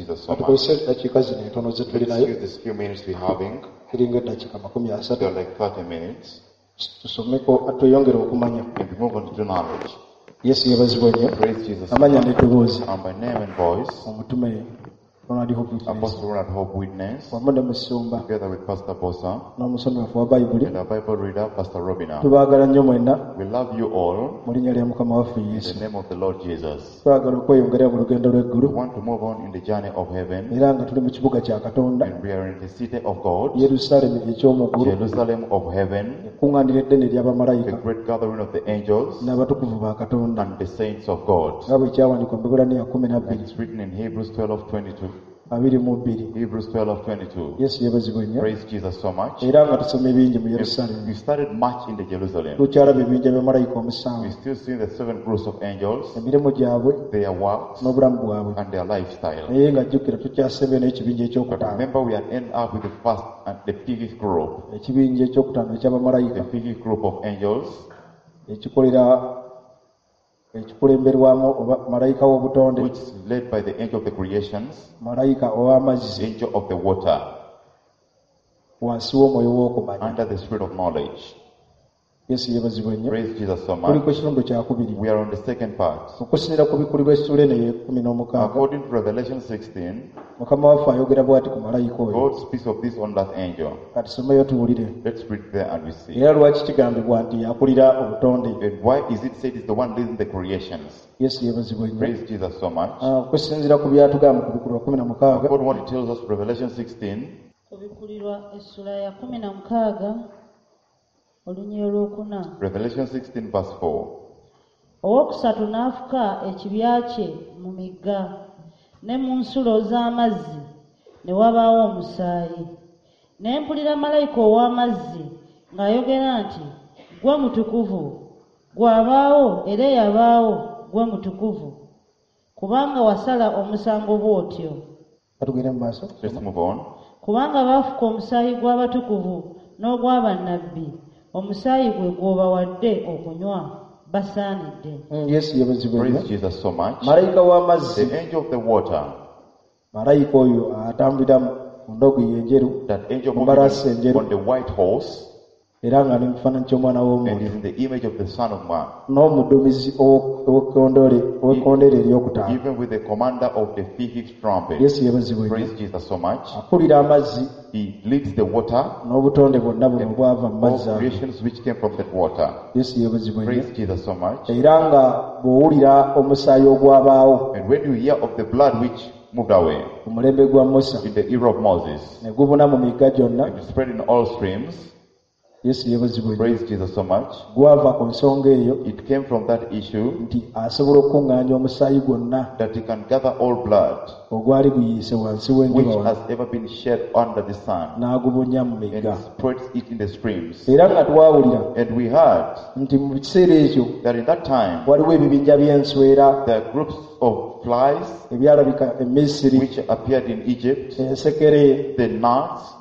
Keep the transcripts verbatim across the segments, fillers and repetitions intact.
Jesus so much. Tukozese dakika zino entono ze tuli Let's nayo. use this few minutes we're having. Kiringa dakika makumi asatu. They're like thirty minutes. Tusomeko atweyongere okumanya. And we move on to knowledge. Yesu yebazibwa nnyo. Praise Jesus so Amanya much. n'eddoboozi. And by name and voice, Omutume Ronald Hope Witness. Apostle Ronald Hope Witness, Wamu ne Musumba together with Pastor Bosa n'omusomi waffe wa Bayibuli. and our Bible reader, Pastor Robina. Tubaagala nnyo mwenna We love you all mu linnya lya Mukama waffe in Yesu. the name of the Lord Jesus. Twagala okweyongera mu lugendo We lw'eggulu want to move on in the journey of heaven, era nga tuli mu kibuga kya Katonda, and we are in the city of God, Yerusaalemi eky'omuggulu, Jerusalem of heaven, ekkuŋŋaaniro eddene the ery'abamalayika great gathering of the angels n'abatukuvu ba Katonda, and the saints of God. nga bwe kyawandiikwa mu Ebbulaniya kumi na And bbiri it's written in Hebrews twelve twenty-two. abiri mu bbiri. Hebrews twelve twenty-two. Yesu yeebazibwe nnyo. Praise Jesus so much. Era nga tusoma ebingi mu We Yerusaalemi. started much in the Jerusalem. Tukyalaba ebinja by'abamalayika omusanvu, We still see the seven groups of angels, emirimu gyabwe their works, n'obulamu bwabwe. and their lifestyle. Naye nga jjukira tukyasembe n'ekibinja But ekyokutaano. remember, we are end up with the first and the fifth group, Ekibinja ekyokutaano eky'abamalayika the fifth group of angels, ekikolera ekikulemberwamu oba malayika w'obutonde, which is led by the angel of the creations, malayika the ow'amazzi, angel of the water, wansi w'omwoyo w'okumanya. under the spirit of knowledge. Yesu yeebazibwe nnyo. Praise Jesus so Tuli ku much. kitundu kyakubiri. We are on the second part. Okusinira ku bikulu by'essula eno ey'ekkumi n'omukaaga, According to Revelation sixteen, Mukama waffe ayogera bw'ati ku malayika oyo. God speaks of this on that angel. Katusomeyo tuwulire. Let's read there and we see. Era lwaki kigambibwa nti yakulira obutonde? And why is it said is the one leading the creations? Yesu yeebazibwe nnyo. Praise Jesus so much. Ah, okusinziira ku byatugamba ku bikulu kumi na mukaaga, According to what it tells us, Revelation sixteen, Kubikulirwa essula ya kumi na mukaaga olunyiro lwokuna. Revelation sixteen verse four. Owokusatu n'afuka ekibya kye mu migga ne mu nsulo z'amazzi ne wabaawo omusaayi. Ne mpulira malayika ow'amazzi ng'ayogera nti, gwe mutukuvu, gw'abaawo era eyabaawo, gwe mutukuvu, kubanga wasala omusango bw'otyo. batugende mu maaso. Let's move on. Kubanga baafuka omusaayi gw'abatukuvu n'ogw'abannabbi, omusaayi gwe gw'obawadde okunywa, basaanidde. Mm, Yesu yeebazibwe nnyo. Praise Jesus so much. Malayika w'amazzi, The angel of the water, malayika oyo atambulira mu ndogoyi enjeru that angel mu moving mbalaasi on, enjeru, on the white horse, era nga ali mu kifaananyi ky'omwana and w'omuntu, is in the image of the Son of Man, n'omuduumizi ow'ekkondeere eryokutaano. even with the commander of the fifth trumpet. Yesu yeebazibwe nnyo. Praise Jesus so much. Akulira amazzi He leads the water n'obutonde bwonna buno and obwava mu mazzi all ago. creations which came from that water. Yesu yeebazibwe nnyo. Praise Jesus so much. Era nga bw'owulira omusaayi ogwabaawo And when you hear of the blood which moved away ku mulembe gwa Musa in the era of Moses, ne gubuna mu migga gyonna, and spread in all streams, Yesu yeebazibwe nnyo, praise Jesus so much. gwava ku nsonga eyo It came from that issue nti asobola okuŋŋaanya omusaayi gwonna that he can gather all blood ogwali guyiise wansi which w'enjuba has ever been shed under the sun, n'agubunya mu and migga. he spreads it in the streams. Era nga twawulira And we heard nti mu kiseera ekyo that in that time waliwo ebibinja by'enswera there are groups of flies ebyalabika e Misiri, which appeared in Egypt, ensekere, the gnats,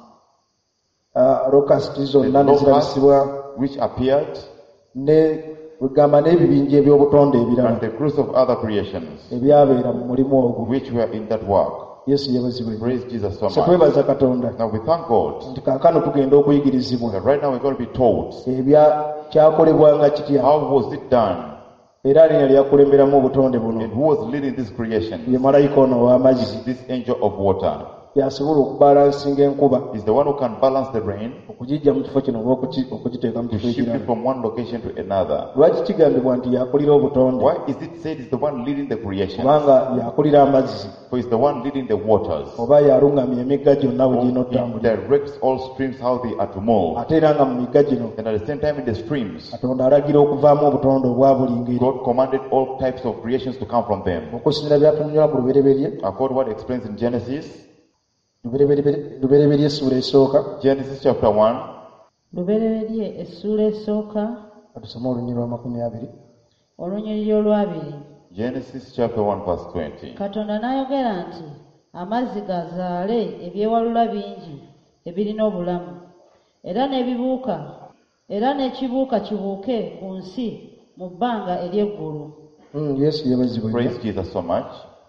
uh, lokasti the zonna ne locusts zirabisibwa, which appeared, ne wegamba n'ebibinja eby'obutonde ebirala and the groups of other creations ebyabeera mu mulimu ogwo. which were in that work. Yesu yeebazibwe nnyo. Praise Jesus so So much. twebaza Katonda Now we thank God nti kaakano tugenda okuyigirizibwa that right now we're going to be told ebya kyakolebwanga kitya, how was it done era linnya lyakulemberamu obutonde buno and who was leading this creation. ye malayika ono ow'amazzi, This angel of water yasobola okubalansinga enkuba, is the one who can balance the rain okugijja mu kifo kino oba okuki- okugiteeka mu to kifo shift it ekirala. from one location to another. Lwaki kigambibwa nti yakulira obutonde? Why is it said is the one leading the creation? Kubanga yakulira amazzi For it's the one leading the waters. oba yaluŋŋamya emigga gyonna we girina He otambulira. directs all streams how they are to move. Ate era nga mu migga gino And at the same time in the streams, Katonda alagira okuvaamu obutonde obwa buli ngeri, God commanded all types of creations to come from them. okusinira byatunyula ku lubereberye According to what it explains in Genesis, lubereberye lubereberye essuula esooka. Genesis chapter one, Lubereberye essuula esooka Katusome olunyi lwa makumi abiri. olunyiriri olwabiri. Genesis chapter one verse twenty. Katonda n'ayogera nti, amazzi gazaale ebyewalula bingi ebirina obulamu, era n'ebibuuka era n'ekibuuka kibuuke ku nsi mu bbanga ery'eggulu. Mm, Yesu yeebazibwe nnyo. Praise Jesus so much.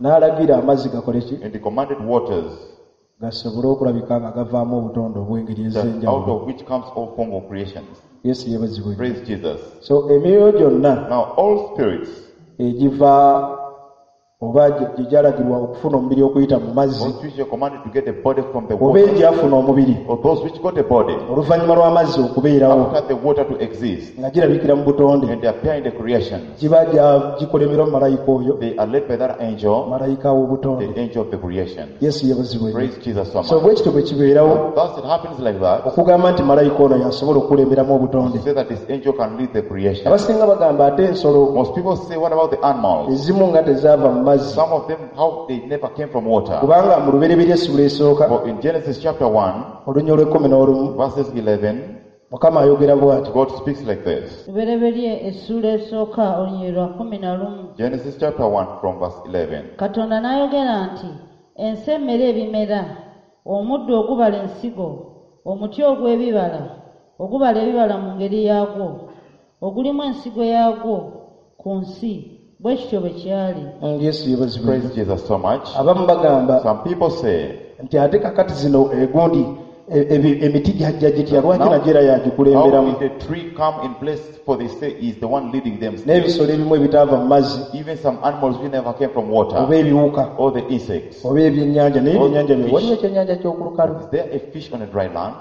n'alagira amazzi gakole ki And he commanded waters, gasobole okulabika nga gavaamu obutonde obw'engeri that out ez'enjawulo. of which comes all form of creations. Yesu yeebazibwe. Praise Jesus. So emyoyo gyonna Now all spirits, egiva oba gye gyalagirwa okufuna omubiri okuyita mu mazzi those which are commanded to get a body from the oba water, egyafuna omubiri or those which got a body oluvannyuma lw'amazzi okubeerawo after the water to exist, nga girabikira mu butonde and they appear in the creation, giba gya- gikolemerwa mu malayika oyo they are led by that angel, malayika w'obutonde. the angel of the creation. Yesu yeebazibwe. Praise Jesus so So much. bwe kityo bwe kibeerawo Thus it happens like that, okugamba nti malayika ono yasobola okukulemberamu obutonde. to say that this angel can lead the creation. Abasinga bagamba ate ensolo Most people say, what about the animals? ezimu nga tezaava mu mazzi, Some of them, how they never came from water. kubanga mu lubereberye essula esooka For in Genesis chapter one, olunya olw'ekkumi n'olumu verses eleven, Mukama ayogera bw'ati. God speaks like this. lubereberye essula esooka olunyiri lwa kumi na lumu. Genesis chapter one from verse eleven. Katonda n'ayogera nti ensi emmere ebimera, omuddo ogubala ensigo, omuti ogw'ebibala ogubala ebibala mu ngeri yaagwo, ogulimu ensigo yaagwo ku nsi, bwe kityo bwe kyali. Mm, Yesu yeebazibwe. Praise Jesus so much. Abamu bagamba Some people say, nti ate kakati zino egundi e- ebi- emiti gyajja gitya lwaki Now, nagira how yagikulemberamu, did the tree come in place? For they say is the one leading them. n'ebisolo ebimu ebitaava mu mazzi Even some animals which never came from water, oba ebiwuka or the insects. oba ebyennyanja naye All ebyennyanja bye fish. waliyo ekyennyanja ky'okulukalu. Is there a fish on a dry land?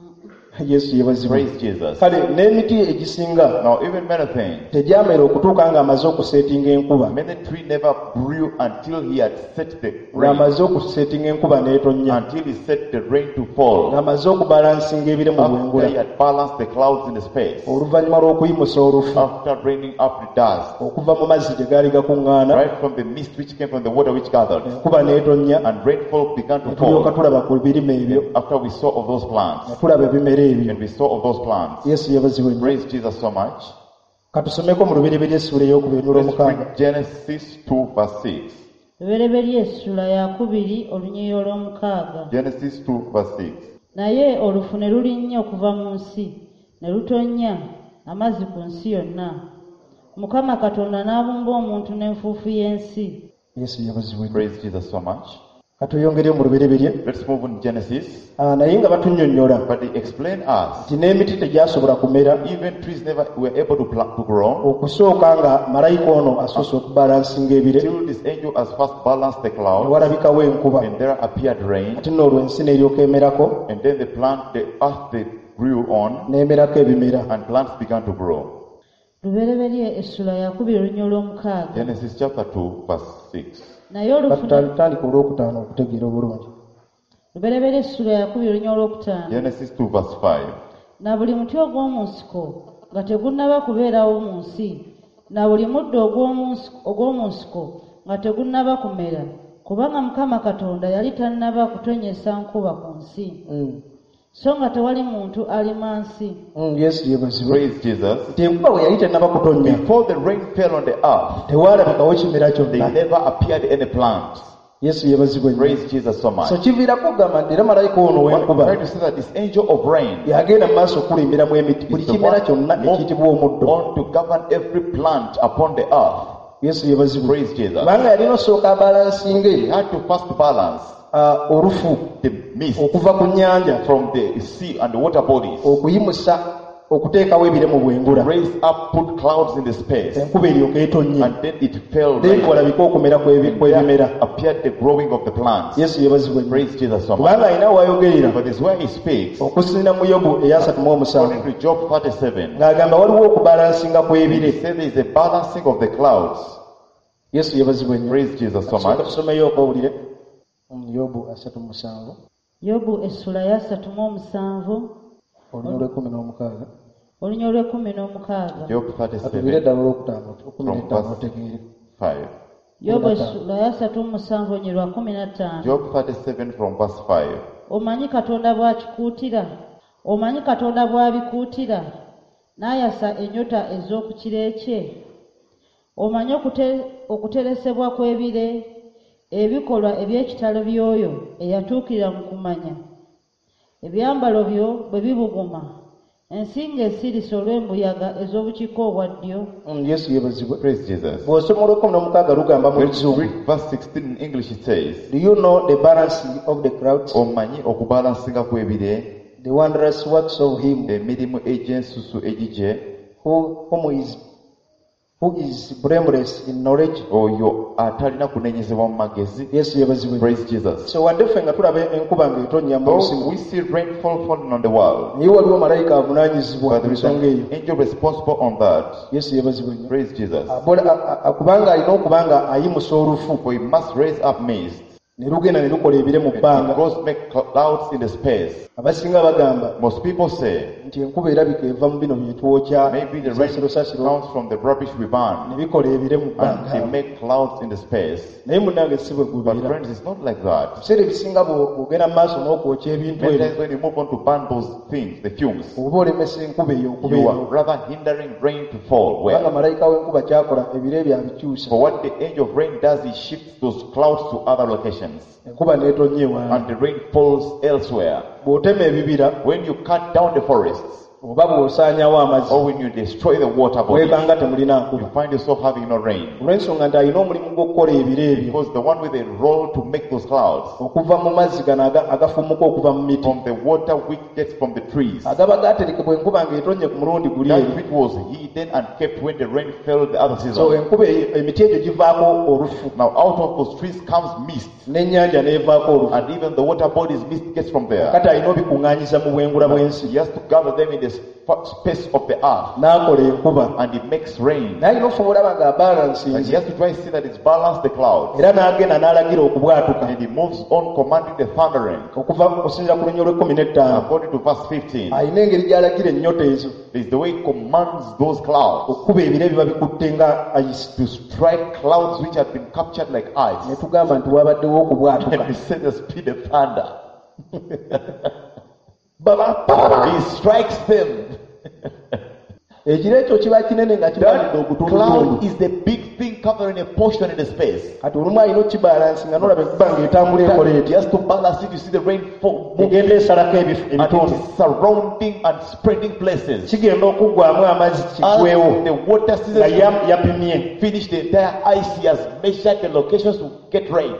Yesu yeebazibwe. Praise Jesus. Kale n'emiti egisinga Now even many things, tegyamera okutuuka ng'amaze okuseetinga enkuba, many tree never grew until he had set the rain, ng'amaze okuseetinga enkuba n'etonnya, until he set the rain to fall. ng'amaze okubalansinga ebire mu After bwengula, he had balanced the clouds in the space, oluvannyuma lw'okuyimusa olufu after raining up the dust, okuva mu mazzi gye gaali gakuŋŋaana, right from the mist which came from the water which gathered, enkuba n'etonnya, and rainfall began to ne tulyoka fall. tulaba ku birime ebyo, After we saw of those ne plants, tulaba ebimera ebyo. and we saw of those plants, Yesu yeebazibwe nnyo. praise Jesus so much. Katusomeko mu lubereberye essula ey'okubiri n'olwomukaaga. Let's read Genesis two verse six. lubereberye essula yakubiri olunyiri olw'omukaaga. Genesis two verse six. Naye olufu ne lulinnya okuva mu nsi, ne lutonnya amazzi ku nsi yonna. Mukama Katonda n'abumba omuntu n'enfuufu y'ensi. Yesu yeebazibwe nnyo. Praise Jesus so much. Katuyongereyo mu lubereberye. Let's move on to Genesis. Ah, naye nga batunnyonnyola But they explain us, nti n'emiti tegyasobola kumera even trees never were able to plant to grow okusooka nga malayika ono asoose okubalansinga ebire, till this angel has first balanced the ne clouds, walabikawo enkuba, and there appeared rain, ate n'olwo ensi n'eryoka emerako, and then the plant, the earth they grew on, n'emerako ebimera. and plants began to grow. Lubereberye essula yakubiri olunyiri olw'omukaaga. Genesis chapter two verse six. Naye olufu ne- Batutandika olwokutaano okutegeera obulungi. lubereberye essula yakubiri olunyiri olwokutaano. Genesis two verse five. Na buli muti ogw'omu nsiko nga tegunnaba kubeerawo mu nsi, na buli muddo ogw'omu nsiko- ogw'omu nsiko nga tegunnaba kumera, kubanga Mukama Katonda yali tannaba kutonnyesa nkuba ku nsi, Mm. so nga tewali muntu alima nsi. Mm, Yesu yeebazibwe. Praise Jesus. Nti enkuba bwe yali tennaba kutonnya, Before the rain fell on the earth, tewaalabikawo kimera they kyonna. never appeared any plant. Yesu yeebazibwe nnyo. Praise Jesus so much. So kiviirako okugamba nti era malayika ono What I'm w'enkuba trying to say that this angel of rain yagenda mu maaso okulemberamu emiti, buli is the kimera one kyonna ekiyitibwa omuddo. on to govern every plant upon the earth. Yesu yeebazibwe. Praise Jesus. Kubanga yalina osooka abalansinga He had to first balance ah, olufu the mist okuva ku nnyanja, from the sea and the water bodies, okuyimusa, okuteekawo ebire mu bwengula, raise up, put clouds in the space, enkuba eryoka etonnya, and then it fell then rain. walabika okumera kw'ebi- And kw'ebimera. there appeared the growing of the plants. Yesu yeebazibwe nnyo. Praise Jesus so much. Kubanga alina w'ayogerera But this is where he speaks, okusinziira mu Yobu eyasatu mu omusanvu according to Job thirty-seven, ng'agamba waliwo okubalansinga he kw'ebire. said there is a balancing of the clouds. Yesu yeebazibwe nnyo. Praise Jesus so Sooka much. tusomeyo okowulire. Mm, Yobu asatu mu musanvu Yobu essula ya ssatu mu omusanvu olunya olw'ekkumi n'omukaaga. olunyiri olw'ekkumi n'omukaaga. Job Atubire thirty-seven eddala olwokutaano okumi from n'ettaano verse otegeere. five. Yobu essula ya ssatu mu musanvu olunyiri lwa kumi na ttaano. Job thirty-seven from verse five. Omanyi Katonda bw'akikuutira, omanyi Katonda bw'abikuutira, n'ayasa ennyota ez'oku kire kye. Omanyi okute- okuteresebwa kw'ebire, ebikolwa eby'ekitalo by'oyo eyatuukirira mu kumanya. Ebyambalo byo bwe bibuguma, ensinga esirise olw'embuyaga ez'obukiiko obwa ddyo. Mm, yesu yebazibwe. Praise Jesus. bw'osoma olw'ekkumi n'omukaaga lugamba mu When you luzungu, read verse sixteen in English, it says, do you know the balancing of the crowds, omanyi okubalansinga kw'ebire, the wondrous works of him emirimu egy'ensusu egigye, who, whom is, who is blameless in knowledge? oyo atalina kunenyezebwa mu magezi. yesu yebazibwe. Praise Jesus. so wadde ffe nga tulaba enkuba ng'etonnya mu Though nsi, we see rainfall falling on the world, naye waliwo malayika avunaanyizibwa but ku there is nsonga eyo. an angel responsible on that. yesu yebazibwe nnyo. Praise Jesus. Abola- a- a- a- kubanga alina okuba nga ayimusa olufu For he must raise up mist, ne lugenda ne lukola ebire mu and bbanga. he goes make clouds in the space. abasinga bagamba Most people say nti enkuba erabika eva mu bino bye twokya maybe the rain sasiro comes from the rubbish we ne burn, bikola ebire mu and he bbanga. make clouds in the space. naye munnange si bwe But gubeera. friends, it's not like that. ebiseera ebisinga bwo- bw'ogenda mu maaso n'okwokya ebintu Many ebyo, times when you move on to burn those things, the fumes, oba olemesa enkuba eyo you okubeera. are rather hindering rain to fall. kubanga Well, malayika w'enkuba kyakola ebire bye abikyusa, for what the angel of rain does, he shifts those clouds to other locations, enkuba n'etonnya ewaala. and the rain falls elsewhere. bw'otema ebibira When you cut down the forests, oba bw'osaanyawo amazzi, or when you destroy the water bodies, weebanga temulina nkuba. you find yourself having no rain. olw'ensonga nti alina omulimu gw'okukola ebire ebyo Because the one with a role to make those clouds, okuva mu mazzi gano aga- agafumuka okuva mu miti, from the water which gets from the trees, agaba gaterekebwa enkuba ng'etonye ku mulundi guli that eri. which was hidden and kept when the rain fell the other so season. enkuba eyo- emiti egyo givaako olufu, Now out of those trees comes mist, n'ennyanja n'evaako olufu. and even the water bodies mist gets from there. kati alina obikuŋŋaanyiza mu bwengula bw'ensi, He has to gather them in the sp- space of the earth, n'akola enkuba. and he makes rain. naye alina ofuba olaba And he ng'abalansinze, has to try to see that it's balanced the clouds. era n'agenda n'alagira okubwatuka And he moves on commanding the thundering. okuva okusinziira ku lunya olw'ekkumi n'ettaano. According to verse fifteen, alina engeri gy'alagira ennyota ezo is the way he commands those clouds okukuba ebire ebiba bikutte nga ayisi. to strike clouds which have been captured like ne ice. tugamba nti wabaddewo And okubwatuka. he sends the speed of thunder. Baba, baba. He strikes them. ekiro ekyo kiba kinene nga kibalidde That okutundu. cloud is the big thing covering a portion in the space. kati olumu alina okibalansi nga nolaba enkuba ng'etambula ekola He eti has to balance it. You see the rain fall, moving, egenda esalako ebifu- and it ebitundu, is surrounding and spreading places. kigenda okuggwamu amazzi As kigwewo the water nga season ya- yapimye. finish the entire ice, he has measured the locations to get rain.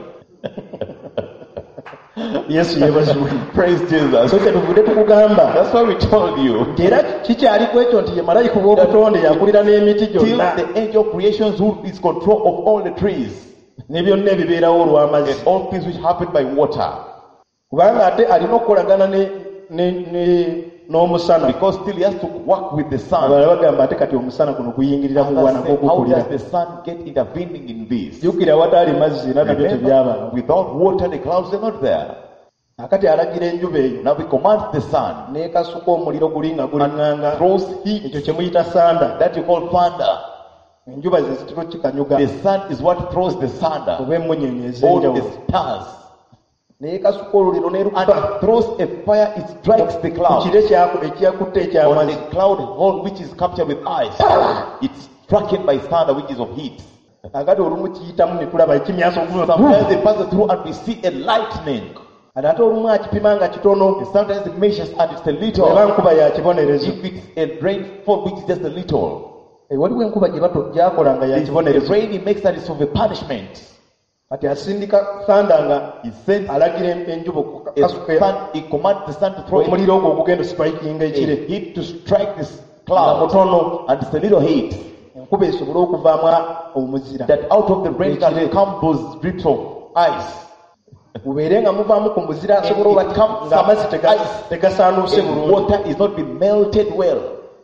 yesu yebazibwe. Praise Jesus. so kyetuvudde tukugamba That's why we told you. nti era kikyali ku ekyo nti ye malayika w'obutonde yakulira n'emiti Till gyonna the angel of creation who is control of all the trees ne byonna ebibeerawo olw'amazzi, and all things which happen by water. kubanga ate alina okukolagana ne- ne- ne- n'omusana. Because still he has to work with the sun. abalala bagamba ate kati omusana kuno guyingirira mu bwana Others say, how gw'okukulira. does the sun get intervening in this? jjukira awatali mazzi era nabyo Remember, tebyabaawo. without water the clouds are not there. akati alagira enjuba eyo Now we command the sun n'ekasuka omuliro guli nga guliŋŋanga, throws heat ekyo kye muyita sanda. that you call thunder. enjuba ze zitiro kikanyuga The sun is what throws the thunder. oba emmunyeenye All the ez'enjawulo, stars. n'ekasuka oluliro And n'erukuba it throws a fire, it strikes the ku cloud. kire kyaku- ekyakutte On ekyamazzi. the cloud hole which is captured with ice. It's struck in by thunder which is of heat. akati olumu kiyitamu ne tulaba ekimyaso Sometimes they pass through and we see a lightning. ate ate olumu akipima nga kitono, And sometimes it measures and it's a eba little. nkuba ya kibonerezo. If it's a rainfall which is just a little. Eh, waliwo enkuba gye bato gyakola nga ya The kibonerezo. rain he makes that is of a punishment. kati asindika sanda nga He sends alagira en- enjuba ku a kasuka sun, he commands the sun to throw omuliro ogwo ogugenda strikinga a ekire heat to strike this nga cloud. mutono, And it's a little heat. enkuba esobole okuvaamu omuzira, That out of the rain can come those drips of ice. mubeere nga muvaamu ku muzira And asobola it oba comes ng'amazzi some tega- ice. tegasaanuuse And bulungi. water is not been melted well.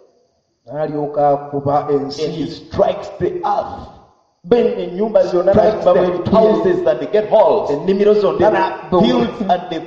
n'alyoka akuba And he ensi, strikes the earth. ben ennyumba zonna Strikes n'azibamu the ebituli, houses and they get holes. ennimiro zonna The fields and the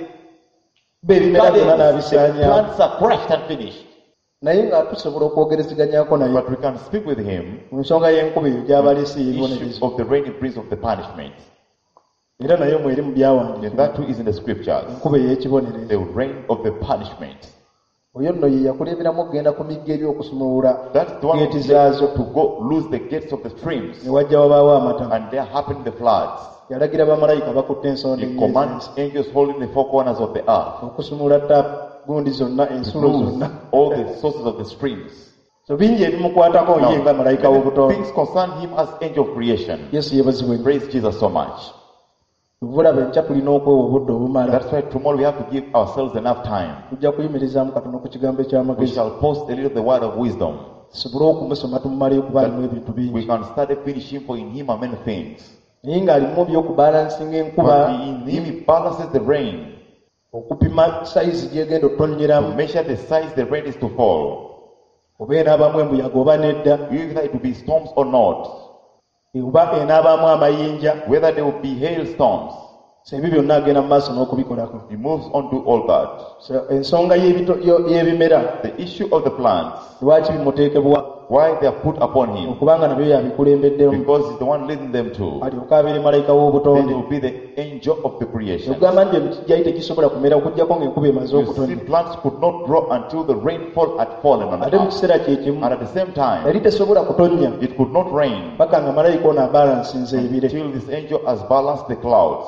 ebimera byonna gardens, the n'abisaanyaawo. plants are crushed and finished. naye nga tusobola okwogerezeganyako naye But we can speak with him mu nsonga y'enkuba eyo gy'abaleese issue ebibonerezo, of the rain it brings of the punishment. era naye mweri mu And byawandiikibwa that too is in the scriptures. enkuba ey'ekibonerezo. The rain of the punishment. oyo nno ye yakulemberamu okugenda ku migga eri okusumulula That's the one geeti who zaazo, to go lose the gates of the streams. ne wajja wabaawo amatama. And there happened the floods. yalagira bamalayika bakutte ensonda He ennya commands ez'ensi angels holding the four corners of the earth okusumulula ttaapu gundi zonna to ensulo lose zonna all the sources of the streams. so bingi ebimukwatako ye nga malayika many w'obutonde. things concern him as angel of creation. Yesu yeebazibwe. Praise Jesus so much. Bulaba enkya tulina okwewa obudde obumala. That's why tomorrow we have to give ourselves enough time. Tujja kuyimirizaamu katono ku kigambo We eky'amagezi. shall post a little of the word of wisdom. Tusobole okumusoma tumumaleyo kuba alimu ebintu We bingi. can study finish him, for in him are many things. Naye ng'alimu by'okubalansinga enkuba, But in him he balances the rain. okupima sayizi gy'egenda To ottonyeramu, measure the size the rain is to fall. oba enaabamu embuyaga oba nedda, Either it will be storms or not. oba enaabaamu amayinja. Whether there will be hailstorms. So ebyo byonna agenda mu maaso n'okubikolako. He moves on to all that. So ensonga y'ebito- yo- y'ebimera, The issue of the plants, lwaki bimuteekebwa, why they are put upon him. okubanga nabyo yabikulembeddemu, Because he's the one leading them to. alyoke abeere malayika Then he w'obutonde. will be the angel of the creation. Okugamba nti emiti gyali tegisobola kumera okuggyako ng'enkuba emaze You see, okutonnya. plants could not grow until the rainfall had fallen on Ate the mu earth. kiseera kye kimu And at the same time, yali tesobola kutonnya it could not rain paka nga malayika ono abalansinze ebire. until this angel has balanced the clouds.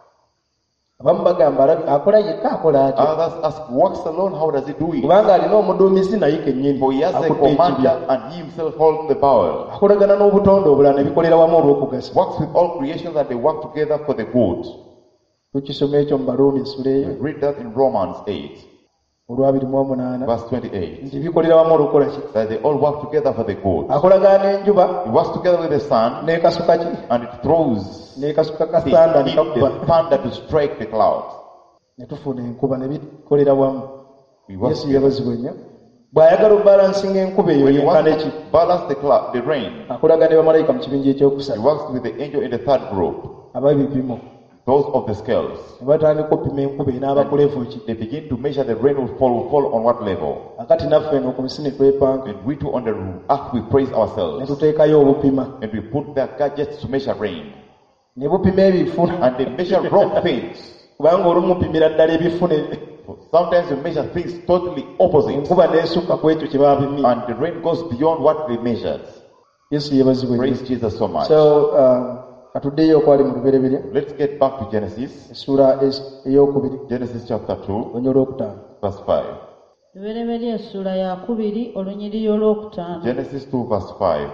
Abamu bagamba alabi- akola yekka akola atya, Others ask, works alone, how does he do it? kubanga alina omuduumizi naye kennyini For he has a akutte ekibya. commander and he himself holding the power. Akolagana n'obutonde obulala ne bikolera wamu olw'okugasa. Works with all creation that they work together for the good. Tukisoma ekyo mu Baluumi essula eyo Read that in Romans eight, olwabiri mu omunaana verse twenty-eight. nti bikolera wamu olw'okukola ki? That they all work together for the good. Akolagana n'enjuba He works together with the sun n'ekasuka ki? and it throws N'ekasuka ka the, sanda ne heat, kakuba the thunder to strike the clouds. ne tufuna enkuba ne bikolera wamu. We work Yesu together. yeebazibwe nnyo. Bw'ayagala obalansinga enkuba eyo When he yenkana wants ki? to balance the cloud, the rain, Akolagana ne bamalayika mu kibinja he ekyokusatu works with the angel in the third group, ab'ebipimo those of the scales. ne batandika opima enkuba enaaba ku levo ki. They begin to measure the rain will fall, will fall on what level. Akati naffe eno ku nsi ne twepanka And we too on the earth we praise ne ourselves. tuteekayo obupima And we put their gadgets to measure rain. ne bupima ebifuna, And they measure wrong things. kubanga olumupimira ddala ebifune Sometimes you measure things totally opposite. enkuba n'esukka ku ekyo kye baapimye. And the rain goes beyond what they measured. Yesu yeebazibwe nnyo. Praise Jesus so much. So um, katuddeyo okwali mu lubereberye Let's get back to Genesis. essula es- ey'okubiri Genesis chapter two, olunya olwokutaano. verse five. lubereberye essula ya kubiri olunyiriri olwokutaano. Genesis two, verse five.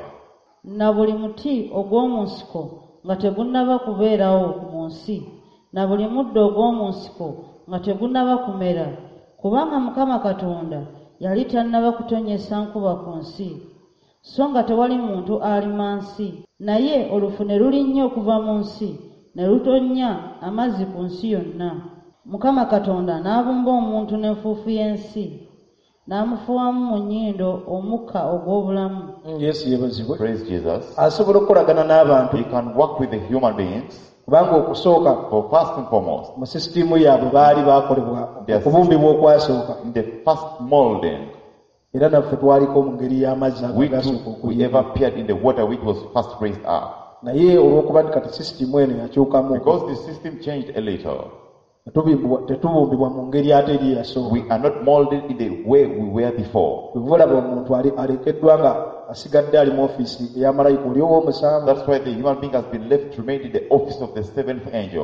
Na buli muti ogw'omu nsiko nga tegunnaba kubeerawo mu nsi, na buli muddo ogw'omu nsiko nga tegunnaba kumera, kubanga Mukama Katonda yali tannaba kutonnyesa nkuba ku nsi, so nga tewali muntu alima nsi. Naye olufu ne lulinnya okuva mu nsi, ne lutonnya amazzi ku nsi yonna. Mukama Katonda n'abumba omuntu n'enfuufu y'ensi, n'amufuwamu mu nnyindo omukka ogw'obulamu. Yesu yeebazibwe. Praise Jesus. Asobola okukolagana n'abantu He can work with the human beings. kubanga okusooka For first and foremost, mu sisitimu yaabwe baali baakolebwa Yes. okubumbibwa okwasooka, in the first molding, era naffe twaliko mu ngeri y'amazzi we agasooka too, we ever okuyima. appeared in the water which was first raised up. Naye olw'okuba nti kati sisitimu eno yakyukamu, Because the system changed a little, tetubimbibwa- tetubumbibwa mu ngeri ate eri eyasooka. we are not molded in the way we were before. Bwe olaba omuntu ali- alekeddwa nga asigadde ali mu ofiisi ey'amalayika oli ow'omusanvu, That's why the human being has been left to remain in the office of the seventh angel,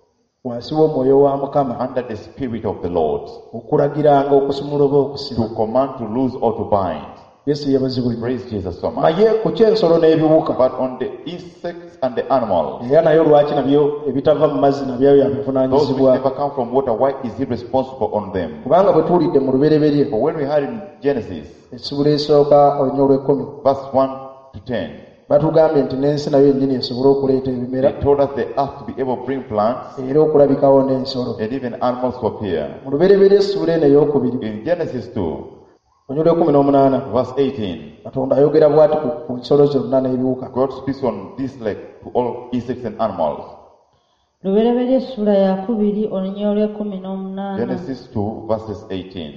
wansi w'omwoyo wa Mukama, under the spirit of the Lord, okulagiranga okusumula oba okusiba. to command, to loose, or to bind. Yesu yeebazibwe nnyo. Praise Jesus so much. Naye ku ky'ensolo n'ebiwuka, But on the insects and the animals, era nayo lwaki nabyo ebitava mu mazzi nabyo those which yabivunaanyizibwa. never come from water, why is he responsible on them? Kubanga bwe tuwulidde mu lubereberye For when we had in Genesis, essubula esooka olunya olw'ekkumi, verse one to ten, batugambye nti n'ensi nayo yennyini esobole okuleeta ebimera they told us the earth to be able to bring plants era okulabikawo n'ensolo. and even animals to appear. Mu lubereberye essubula eno ey'okubiri In Genesis two, olunya olw'ekkumi n'omunaana, verse eighteen, Katonda ayogera bw'ati ku ku nsolo zonna n'ebiwuka. God speaks on this like to all insects and animals. lubereberye essula ya kubiri olunya olw'ekkumi n'omunaana. Genesis two, verses eighteen.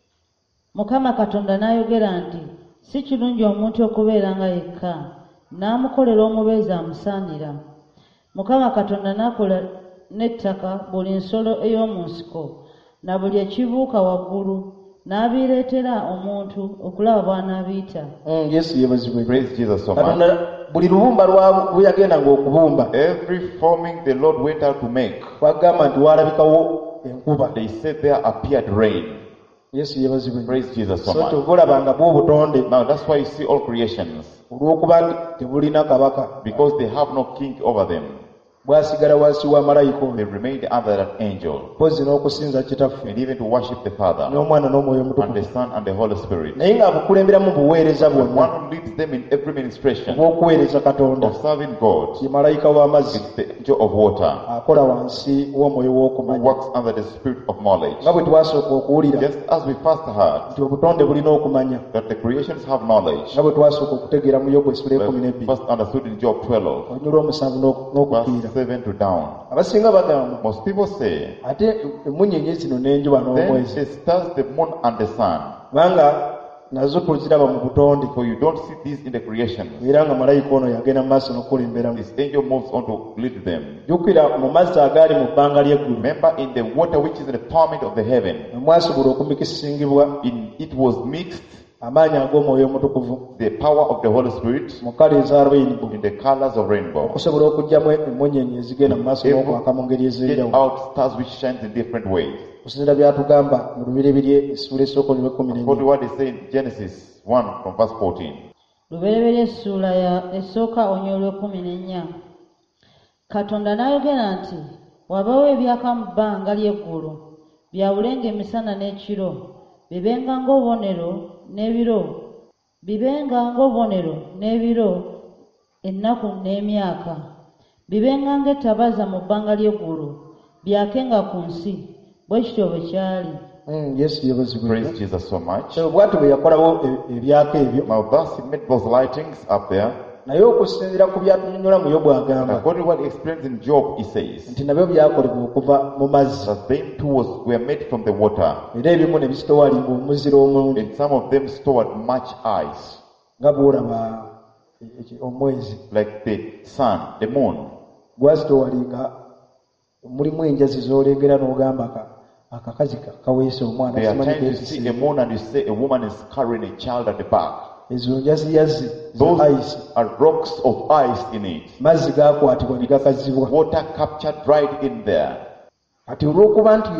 Mukama Katonda n'ayogera nti, si kirungi omuntu okubeera nga yekka, n'amukolera omubeezi amusaanira. Mukama Katonda n'akola n'ettaka, buli nsolo ey'omu nsiko, na buli ekibuuka waggulu, n'abireetera omuntu okulaba bw'anaabiyita. Mm, Yesu yeebazibwe. Praise Jesus so much. Katonda buli lubumba lwa lwe yagendanga okubumba, Every forming the Lord went out to make, twagamba nti waalabikawo enkuba. they said there appeared rain. Yesu yebazibwe. Praise Jesus so So much. tubulabanga bw'obutonde Now that's why you see all creations, olw'okuba tebulina kabaka because they have no king over them. bwasigala wansi wa malayika They oyo remained under that angel, mpozi n'okusinza kitaffe and even to worship the Father n'omwana n'omwoyo and omutukuvu the Son and the Holy Spirit. naye ng'abukulemberamu buweereza The bwonna one who leads them in every ministration obw'okuweereza katonda of serving God ye malayika w'amazzi is the angel of water, akola wansi w'omwoyo who w'okumanya works under the spirit of knowledge. nga bwe twasooka okuwulira Just as we first heard nti obutonde bulina okumanya that the creations have knowledge, nga bwe twasooka okutegeera mu yobu essula ekumi we n'ebbiri first understood in Job twelve, olunywa lw'omusanvu n'oku- n'okufiira verse seven to down. abasinga bagamba Most people say, ate emunyenye zino n'enjuba then n'omwezi the stars, the moon, and the sun, kubanga nazo tuziraba mu butonde for you don't see these in the creation. era nga malayika ono yagenda mu maaso n'okukulemberamu This angel moves on to lead them. jjukira mu mazzi agaali mu bbanga ly'eggulu Remember, in the water which is in the firmament of the heaven, mwasobola okumikisingibwa in it was mixed amaanyi ag'omwoyo omutukuvu the power of the Holy Spirit mu kala eza rainbow in the colors of rainbow. okusobola okuggyamu emunyenye ezigenda mu maaso n'okwaka mu ngeri Get ez'enjawulo out stars which shines in different ways. kusinziira byatugamba mu lubereberye essula esooka olw'ekkumi According n'ennya to what they say in Genesis one from verse fourteen. lubereberye essuula ya esooka onyo olw'ekkumi n'ennya. Katonda n'ayogera nti wabawo ebyaka mu bbanga ly'eggulu byawulenga emisana n'ekiro bibenga ng'obubonero n'ebiro bibenga ng'obubonero n'ebiro ennaku n'emyaka bibenga ng'ettabaza mu bbanga ly'eggulu byakenga ku nsi bwe kityo bwe kyali. Mm, yesu yebazibwe Praise Jesus so much. so bwatu bwe yakolawo e- ebyaka ebyo Now thus he made those lightings up there. naye okusinziira ku byatunyonnyola mu yobu agamba According to what he explains in Job, he says nti nabyo byakolebwa okuva mu mazzi that they too was, were made from the water, era ebimu ne bisitowalinga omuzira omungi and some of them stored much ice, nga bw'olaba e- eki- omwezi like the sun, the moon. gwazitowalinga mulimu enjazi z'olengera n'ogamba ka- akakazi ka- kaweese omwana There are simanyi times you see a keekisi moon and you say a woman is carrying a child at the back. ezo njaziyazi za Those ice are rocks of ice in it. mazzi gaakwatibwa ne gakazibwa Water captured right in there. kati olw'okuba nti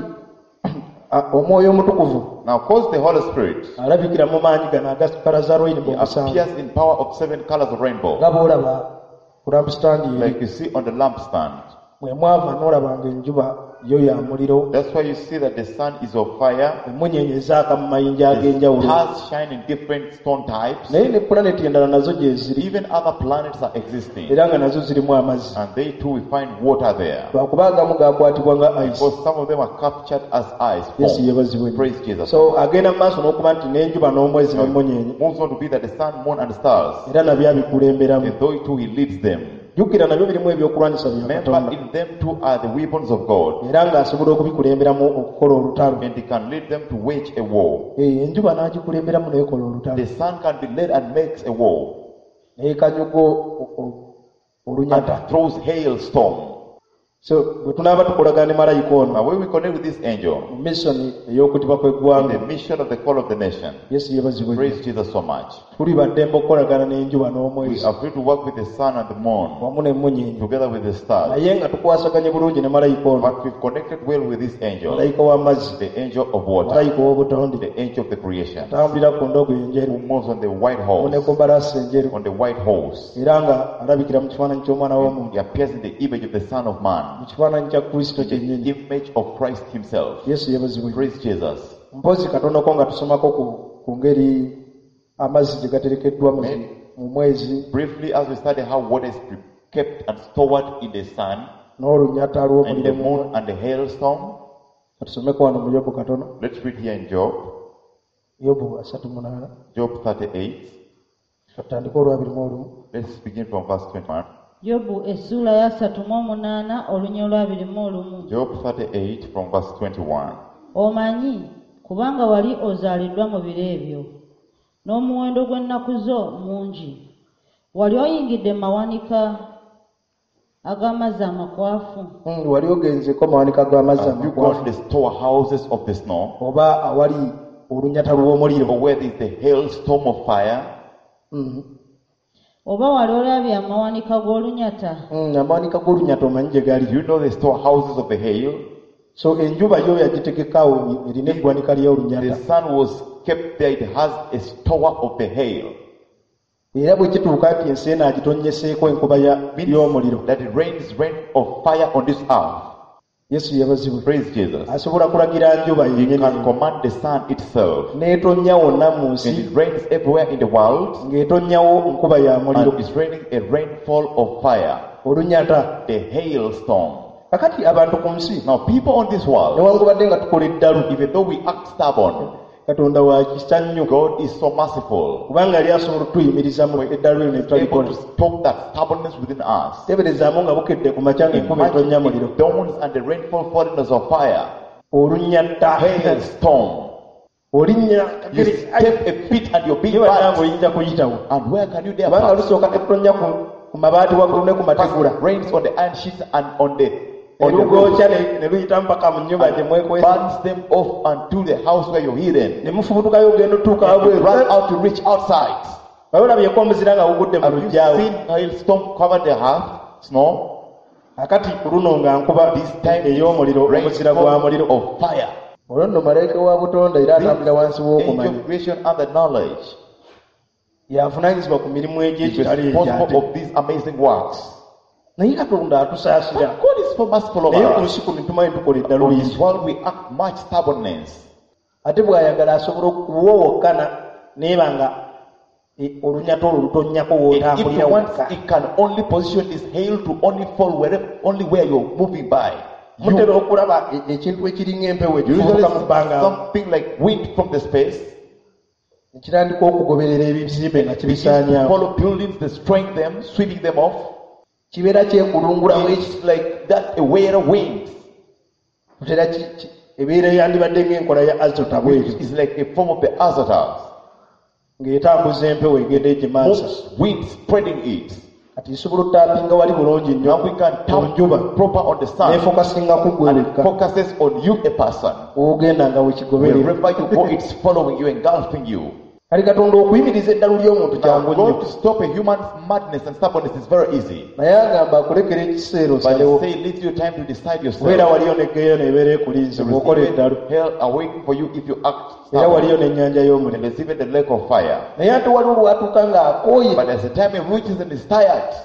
a- omwoyo omutukuvu Now, of course, the Holy Spirit, alabikira mu maanyi gano agakala za rainbow he omusanvu appears in power of seven colors of rainbow, nga bw'olaba ku lampstand eri like you see on the lampstand. bwe mwava n'olabanga enjuba yo ya muliro That's why you see that the sun is of fire. emunyenye ezaaka mu mayinja The ag'enjawulo stars shine in different stone types. naye ne pulaneti endala nazo gye ziri Even other planets are existing, era nga nazo zirimu amazzi and they too we find water there. lwakuba agamu gaakwatibwa nga ice Because some of them are captured as ice. yesu form. yebazibwe Praise Jesus. so agenda mu maaso n'okuba nti n'enjuba n'omwezi n'emunyenye Moves on to be that the sun, moon, and stars, era nabyo abikulemberamu and though too he leads them. jjukira nabyo birimu ebyokulwanyisa bya Remember, katonda in them too are the weapons of God, era ng'asobola okubikulemberamu okukola olutalo and he can lead them to wage a war. Eh, enjuba n'agikulemberamu n'ekola olutalo The sun can be led and makes a war, n'ekanyuga o- o- olunyata and throws hailstorm. so bwe tunaaba tukolagana ne malayika Now, ono when we connect with this angel, mu misoni ey'okutiba in kw'eggwanga the mission of the call of the nation, yesu yebazibwe praise Jesus so much. tuli baddembe okukolagana n'enjuba We n'omwezi are free to work with the sun and the moon, wamu n'emunyenye together with the stars. naye nga tukwasaganye bulungi ne malayika ono But we've connected well with this angel, malayika w'amazzi the angel of water, malayika w'obutonde the angel of the creation, atambulira ku ndogo enjeru who moves on the white ne horse, ku mbalaasi enjeru on the white horse. era nga alabikira mu kifaananyi ky'omwana w'omuntu He appears in the image of the Son of Man, mu kifaananyi kya kristo the kyennyini image of Christ himself. yesu yebazibwe Praise Jesus. mpozi katonako nga tusomako ku, ku ngeri amazzi gye gaterekeddwa mu zi- mu mwezi Briefly, as we study how water is pre- kept and stored in the sun, n'olunyata and lw'omuliro the mu moon, and the hailstorm, katusomeko wano mu yobu katono let's read here in Job, yobu asatu munaana Job thirty-eight. katandika olwabiri mu olumu Let's begin from verse twenty-one. yobu essuula ya ssatu mu omunaana olunya olwabiri mu olumu. Job thirty-eight from verse twenty-one. Omanyi kubanga wali ozaaliddwa mu biro ebyo n'omuwendo gw'ennaku zo mungi, wali oyingidde mu mawanika ag'amazzi amakwafu, Mm, wali ogenzeko mawanika g'amazzi Have you gone amakwafu to the storehouses of the snow, oba awali olunyata lw'omuliro or where there is the hailstorm of fire? Mm, oba wali olabye amawanika g'olunyata? mm, amawanika g'olunyata omanyi gye gali Do you know the storehouses of the hail? So enjuba yo yagitegekaawo erina eggwanika ly'olunyata. The sun was kept there, it has a store of the hail. Era bwe kituuka nti ensi eno agitonyeseeko enkuba y'omuliro. That it rains rain of fire on this earth. Yesu yabazibwe. Praise Jesus. Asobola kulagira njuba He yennyini can command the sun itself. n'etonnya wonna mu And nsi it rains everywhere in the world. ng'etonnyawo nkuba ya muliro. And it's raining a rainfall of fire. Olunyata. The hailstorm. Kakati abantu ku nsi Now people on this world, newankubadde nga tukola eddalu, even though we act stubborn, Katonda wa kisa nnyo God is so merciful. kubanga yali asobola okutuyimiriza mu eddalu lino ne He's able tutalikola. to stop that stubbornness within us. Teberezaamu nga bukedde ku makya ng'enkuba Imagine etonnya muliro. the dawns and the rainfall foreigners of fire. Olunyata. Hailstorm. Olinnya You step a bit and you're being yebananga burned. oyinza kuyitawo. And where can you dare Kubanga pass? lusooka etonnya ku ku mabaati waggulu ne ku mategula. First rains on the iron sheets and on the on the Olugooca roof. ne ne luyita mpaka mu nnyumba gye And mwekwese. burns them off unto the house where you're hidden. Ne mufubutukayo ogenda otuuka And you wabweru. run out to reach outside. Babe olabyeko omuzira nga gugudde mu Have you luggyawo. seen hailstorm cover the earth? Snow? Akati ku luno nga nkuba This time ey'omuliro, omuzira gwa muliro. rainfall of fire. Olwo nno malayika wa Butonda era atambulira wansi Angel w'okumanya. of creation and the knowledge Yavunaanyizibwa ku mirimu is egy'ekitali responsible ekyate. of these amazing works. Naye Katonda atusaasira. But God is so merciful Naye over ku us. nsi kuno tumanyi tukola eddalu On lingi. this world we act much stubbornness. Ate bw'ayagala asobola okuwowokkana neeba nga e- olunyata olwo lutonnyako And if w'otambulira you want, wokka. it can only position this hail to only fall wherever, only where you're moving by. You Mutera okulaba e- ekintu ekiringa empewo usually ekifuuka mu bbanga something like wind from the space. ekitandika okugoberera ebizimbe nga Begins to kibisaanyaawo. follow buildings, destroying them, sweeping them off. Kibeera kyekulungulamu eki- It's like that, a where wind. tutera ki- ki- ebeera yandibadde ng'enkola ya azota bwetyo Which is like a form of the azotas. ng'etambuza empewo egenda egimansa. Most wind spreading it. Kati isobola ottaapinga wali bulungi nnyo Now we can ku tap njuba proper on the sun. neefokasinga ku gwe And wekka. it focuses on you, a person. Ogenda nga wekigoberera. Wherever you go, it's following you, engulfing you. Kali Katonda okuyimiriza eddalu ly'omuntu Now, kyangu nnyo. God to stop a human's madness and stubbornness is very easy. Naye agamba akulekera ekiseera But osalewo. he say, leave you time to decide Kubeera yourself. waliyo n'eggeeyo n'ebeera ekulinze There is bw'okola even eddalu. hell awaiting for you if you act Era waliyo stubborn. n'ennyanja And y'omuliro. there's even the lake of fire. Naye ate waliwo lwatuuka ng'akooye But as the time he reaches and is tired,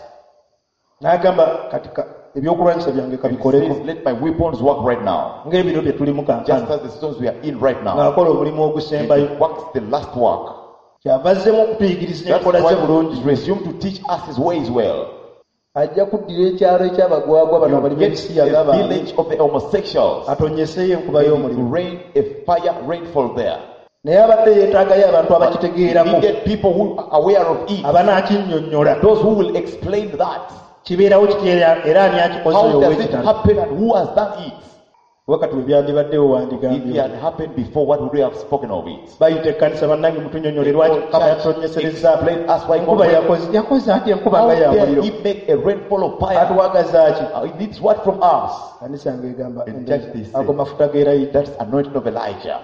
n'agamba kati ka- ebyokulwanyisa byange he kabikoleko says, let my weapons work right now. ng'ebiro bye tulimu Just kampani as the stones we are in right now. ng'akola omulimu And ogusembayo. he works the last work. Kyava azzemu okutuyigiriza That's enkola ze why bulungi. he resumed to teach us his ways well. Ajja kuddira ekyalo ekyabagwagwa bano abali Get b'ebisiyaga a bange village of the homosexuals. atonyeseeyo enkuba To y'omuliro. rain a fire rainfall there. Naye abadde yeetaagayo abantu He abakitegeerako needed people who are aware of it. abanaakinnyonnyola. Those who will explain that. Kibeerawo kitera era ani akikoze oyo How does it ow'ekitalo. happen and who has done it? Wakati bwe byandibaddewo If it wandigambye. had happened before, what would we have spoken of it? Bayita ekkanisa bannange mutunnyonnyole lwaki Mukama yatonyesereza Explain us why enkuba God- yakoze yakoze ati enkuba How nga ya dare muliro. he make a rainfall of fire? Atuwagaza ki? Uh, It needs what from us? Kanisa ng'egamba In church they say, ago mafuta geerayita. That's anointing of Elijah.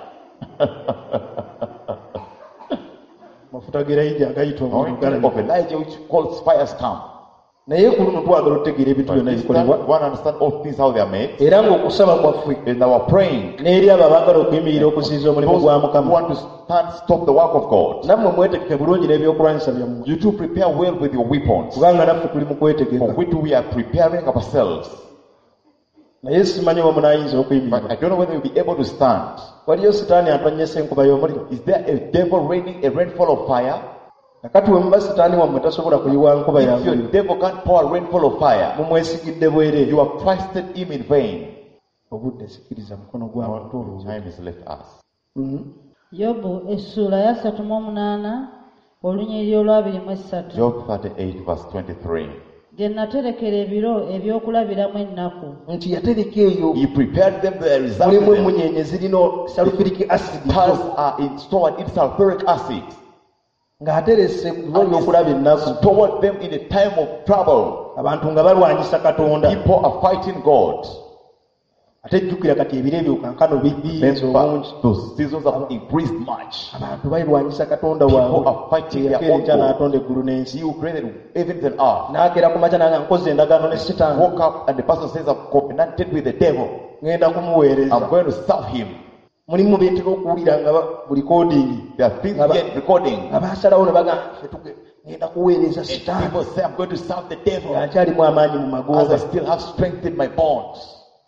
Mafuta geerayita agayita omuliro Anointing of galabika. Elijah which calls fire stamp. Naye ku luno twagala otegeera ebintu But byonna this bikolebwa. time, one understand all things how they are made. Era ng'okusaba kwaffe And our praying, n'eri abo abaagala okuyimirira okuziyiza omulimu those gwa who Mukama. want to stand, stop the work of God. Nammwe mwetegeke bulungi n'ebyokulwanyisa byammwe. You too prepare well with your weapons. Kubanga naffe tuli mu For kwetegeka. which we are preparing ourselves. Naye simanyi oba munaayinza But okuyimirira. I don't know whether you'll be able to stand. Waliyo sitaani atonyesa enkuba y'omuliro. Is there a devil raining a rainfall of fire? Nakati we muba sitaani wammwe tasobola kuyiwa nkuba ya If your muliro. devil can't pour a rainfall of fire, Mumwesigidde bwereere. you have trusted him in vain. Obudde sikiriza mukono gwa muntu olwo. Time is left us. Mhm. yobu essuula ya ssatu mu omunaana olunyiriri olwabiri mu essatu. Job thirty-eight verse twenty-three. Gye naterekera ebiro ebyokulabiramu ennaku. Nti yatereka eyo He prepared them, they mulimu reserved them. emunyenye zirina sulfuric acid Stars are in stored in sulfuric acid. ng'aterese ku biro byokulaba ennaku. Stored them in a time of trouble. Abantu nga balwanyisa Katonda. People are fighting God. Ate jjukira kati ebiro ebyo kankano biyinza obungi. Remember, those seasons have increased much. Abantu balwanyisa Katonda People waabwe. are fighting their Eyakeera own enkya God. n'atonda eggulu n'ensi. He who created heavens and earth. N'akeera ku makya n'anga nkoze endagaano ne Setaani. Woke up and the person says, I've covenanted with the devil. ngenda kumuweereza. I'm going to serve him. Mulimu beetera okuwulira nga buli coding. There are things yet recording. Abasalawo ne bagamba ngenda kuweereza And sitaani. people say I'm going to serve the devil Nkyalimu amaanyi mu as I magooga. still have strength in my bones.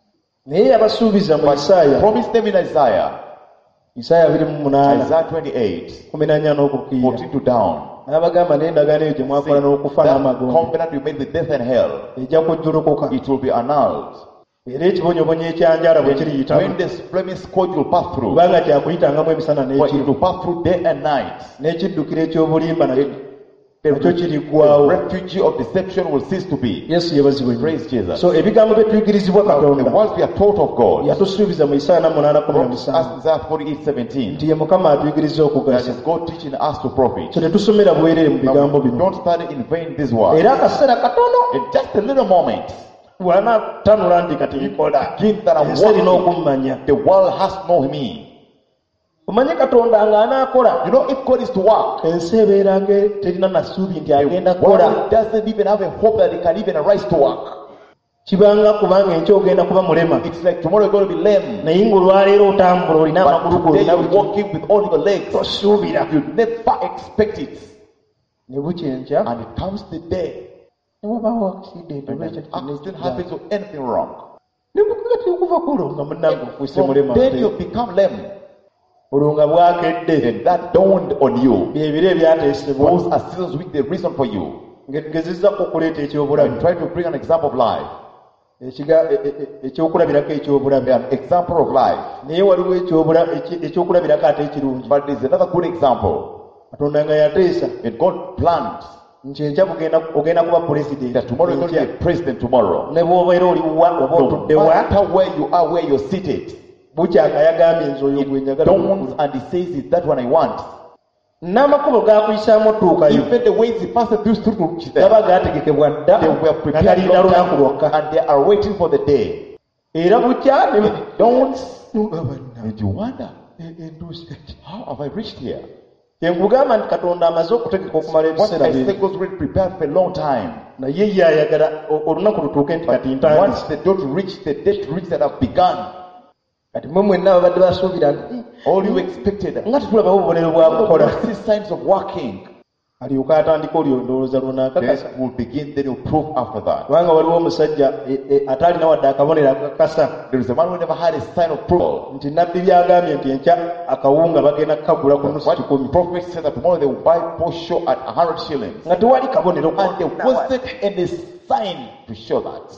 Naye abasuubiza mu But Isaaya. promise them in Isaiah, Isaaya abiri mu munaana Isaiah twenty-eight, kumi na nnya n'okukiira. fourteen to down. N'abagamba n'endagaano eyo gye mwakola n'okufa That n'amagombe covenant you made with death and hell, ejja kujjulukuka. it will be annulled. Era ekibonyobonyo ekyanjala bwe kiriyitamu When this flaming scourge will pass through, kubanga kyakuyitangamu emisana for it n'ekiro. will pass through day and night. N'ekiddukiro ekyobulimba nakyo The, nakyo the kiriggwawo. refugee of deception will cease to be. Yesu yebazibwe. Praise Jesus. So ebigambo bye tuyigirizibwa Now, the Katonda words we are taught of God, yatusuubiza mu Isaaya na munaana kumi na musanvu as Isaiah forty-eight seventeen, nti ye Mukama atuyigiriza that okugasa. is God teaching us to profit. So tetusomera bwereere mu Now, bigambo bino. don't study in vain this word. Era akaseera katono In just a little moment, bw'anaatanula nti kati nkola begin that I'm ensi erina walking. okummanya. The world has known me. Omanye Katonda ng'anaakola You know, if God is to work, ensi ebeera nga terina nasuubi nti agenda the kukola. world doesn't even have a hope that it can even arise to work. Kibanga kubanga enkya ogenda kuba mulema. It's like tomorrow you're going to be lame, Naye ng'olwaleero otambula olina amagulu but go today olina you're buli walking with all your legs. tosuubira. You never expect it. Ne bukya enkya And it comes the day ne wabaawo accident when oba ekyo an accident happens or anything wrong. ne bukati okuva kulo nga munnange ofuuse From mulema then ate. you become lame. olwo nga bwakedde And that dawned on you. byebiro ebyateesebwa Those are seasons with the reason for you. ngegezezza okuleeta I ekyobulabi try to bring an example of life, ekiga e- e- e- ekyokulabirako ekyobulabi an example of life. naye waliwo ekyobula- eki- ekyokulabirako ate ekirungi. But there's another good example. Katonda nga yateesa And God planned nti enkya bugenda ogenda kuba pulezidenti that tomorrow you're going to be a president tomorrow. ne bw'obeera oli wa oba No otudde wa matter where you are, where you're seated, bukyaka yagambye nti oyo gwe njagala dawns and he says, "Is that what I want?" n'amakubo gakuyisaamu otuukayo Even the ways he passes through through to reach gaba there, gategekebwa dda they were nga prepared galinda long lunaku time, lwokka and they are waiting for the day. era bukya ne Dawns, Nugabanna. and you wonder, Entuuse ki? how have I reached here? Yenkugamba nti Katonda amaze okutegeka okumala What ebiseera I say bye God's already prepared for a long time. naye ye ayagala o- olunaku lutuuke nti kati But ntandise. once they don't reach the date to reach that have begun, Kati mwe mwenna babadde basuubira nti all you expected, nga tetulabawo obubonero bwa kukola you see signs of working, alyoka atandika olyo ndowooza lwonaakakasa then will begin, then you'll prove after that. kubanga waliwo omusajja e- e- ate alina wadde akabonero akakasa There is a man who never had a sign of proof. nti nabbi byagambye nti enkya akawunga bagenda kukagula ku nusu What kikumi prophet said that tomorrow they will buy posho at a hundred shillings. nga tewali kabonero And there wasn't any sign to show that.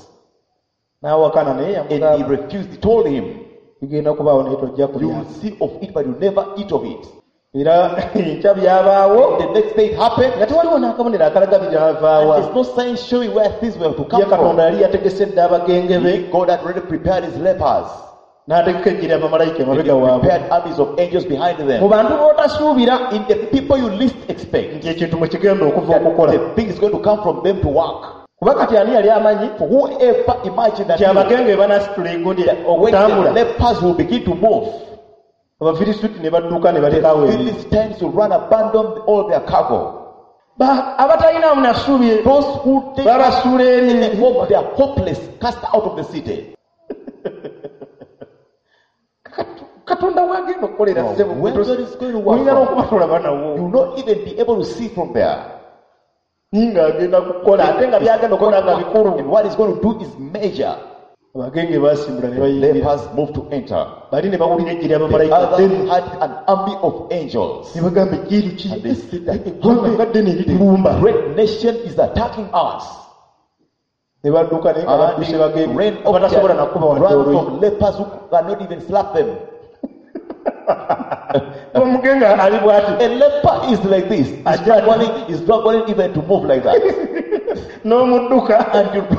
n'awakana naye And he yamugamba refused. He told him, bigenda kubaawo naye tojja "You kulya will see of it, but you never eat of it." era enkya byabaawo The next day it happened. nga tewaliwo n'akabonero akalaga byavaawa And there's no sign showing where things were to ye come katonda from. yali yategese dde abagenge be God had already prepared his lepers. n'ategeka ejjira abamalayika And he emabega waabwe prepared armies of angels behind mu them. bantu b'otasuubira In the people you least expect, nti ekintu mwe kigenda okuva that okukola the thing is going to come from them to work. kuba kati ani yali amanyi For whoever imagined that nti abagenge banaasitula engundi when the okutambula lepers will begin to move, abafirisuuti ne badduka ne the balekaawo ebi Philistines will run, abandon all their cargo. Ba- abatalinamu nasuubi Those who take babasuula in eri the hope they are hopeless, cast out of the city. katonda wagenda okukolera No, ssebo where God is going to work oyinza from, n'okubatulaba nawo you will not even be able to see from there. ng'agenda kukola ate nga byagenda okukola nga bikulu And what he's going to do is major. abagenge basimbula ne The bayingira lepers move to enter. bali ne bawulira ejjira The abamalayika others ddene had an army of angels. ne bagamba ejjiru ki And they said that eggwanga nga ddene eritulumba great nation is attacking us. ne badduka naye nga And badduse they bagenge ran up abatasobola nakuba there, wadde run oluyi from lepers who cannot even slap them. omugenge ali bw'ati A leper is like this. He's struggling, he's struggling even to move like that. n'omudduka And you,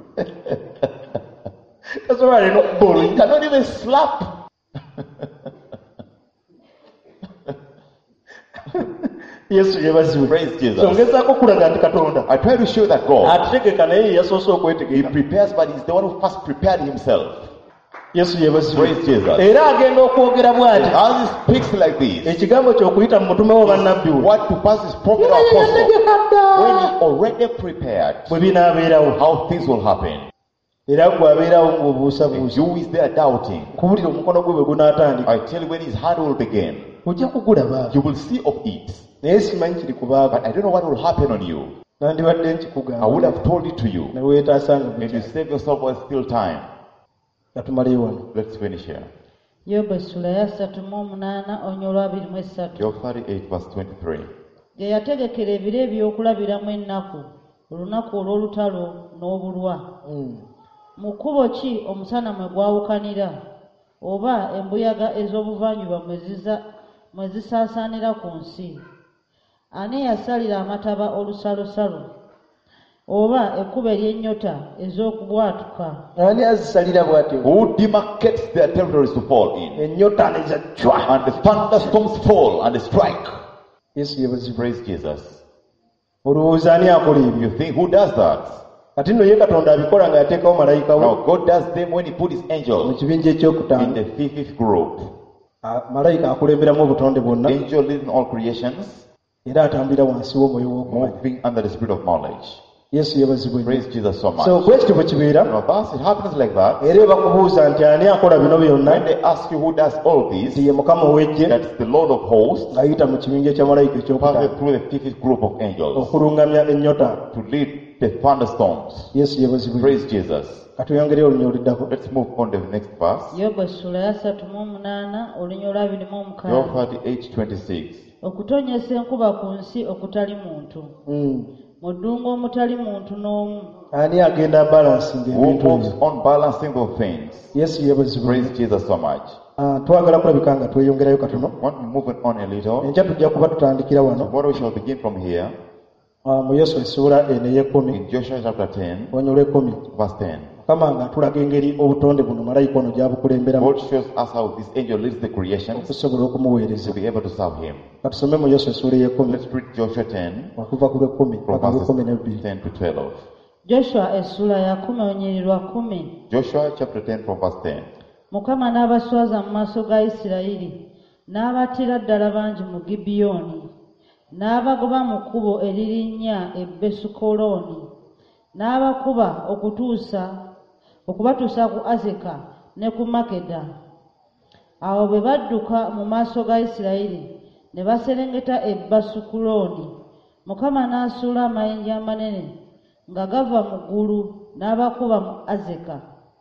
tasobola leno okuba oluyi you cannot even slap. yesu yeebazibwe Praise Jesus. so ngezaako okulaga nti katonda I try to show that God, atutegeka naye ye yasoose he okwetegeka prepares, but he's the one who first prepared himself. yesu yeebazibwe Praise Jesus. era agenda okwogera bw'ati As he speaks like this, ekigambo ky'okuyita mu mutume wo bannabbi we what to pass his prophet or Naye apostle, yategeka dda when he already prepared bwe binaabeerawo how things will happen. era gwe abeerawo ng'obuusa And buusa you is there doubting. kubulira omukono gwe bwe gunaatandika I tell you, when his hand will begin, ojja kugulaba you will see of it. naye simanyi kiri kubaaba But I don't know what will happen on you. nandibadde I nkikugamba would have told it to you. ne weetaasanga And you bukya save yourself while still time. gatumaleyo wano Let's finish here. yobu essula ya ssatu mu omunaana olunya olwabiri mu essatu Job thirty-eight verse twenty-three. gye yategekera ebiro ebyokulabiramu ennaku olunaku olw'olutalo n'obulwa Mm. mu kkubo ki omusana mwe gwawukanira oba embuyaga ez'obuvanjuba mwe ziza- mwe zisaasaanira ku nsi? Ani yasalira amataba olusalosalo oba ekkubo ery'ennyota ez'okubwatuka? ani azisalira bw'atyo Who demarcates their territories to fall in? ennyota ne zajjwa And the thunderstorms fall and they strike. yesu yebazibu Praise Jesus. olowooza ani akola ebyo You think who does that? kati nno ye katonda abikola nga yateekawo malayika we Now God does them when he put his mu angel kibinja in ekyokutaano the fifth group. Ah, malayika akulemberamu obutonde bwonna Angel leading all creations, era atambulira wansi w'omwoyo w'okumanya moving under the spirit of knowledge. yesu yebazibwe nnyo. Praise Jesus so much. so bwe kityo bwe kibeera Now thus it happens like that. era bakubuuza nti ani akola bino byonna When they ask you who does all nti this, ye mukama ow'eggye that's the Lord of hosts, ng'ayita mu kibinja kya malayika passes ekyokutaano through the fifth group of angels okulungamya ennyota to lead the thunderstorms. yesu yebazibwe nnyo. Praise Jesus. katuyongereyo olunya oluddako Let's move on to the next verse. yobu essula ya ssatu mu omunaana olunya olwabiri mu Job omukaaga thirty-eight twenty-six. okutonnyesa enkuba ku nsi okutali muntu Mm. mu ddungu omutali muntu n'omu. ani agenda abalansinga Who ebintu moves ebyo on balancing those things? yesu yebazibwe Praise Jesus so much. Ah, twagala kulabika nga tweyongerayo katono Want to move it on a little? enkya tujja kuba tutandikira wano Tomorrow we shall begin from here ah, mu yesu essuula eno ey'ekkumi in Joshua chapter ten, olunya olw'ekkumi verse ten. mukama nga tulaga engeri obutonde buno malayika ono gyabukulemberamu God shows us how this angel leads the creation okusobola okumuweereza to be able to serve him. katusome mu yesu essuula ey'ekkumi Let's read Joshua ten, okuva ku lw'ekkumi from paka lw'ekkumi verses n'ebbiri ten to twelve. joshua essula ya kumi olunyiri lwa kumi. Joshua chapter ten from verse ten. mukama n'abaswaza mu maaso ga isirayiri n'abattira ddala bangi mu gibiyoni n'abagoba mu kkubo eririnnya e besukolooni n'abakuba okutuusa okubatuusa ku azeka ne ku makeda. Awo bwe badduka mu maaso ga isirayiri ne baserengeta e basukulooni, mukama n'asuula amayinja amanene nga gava mu ggulu n'abakuba mu azeka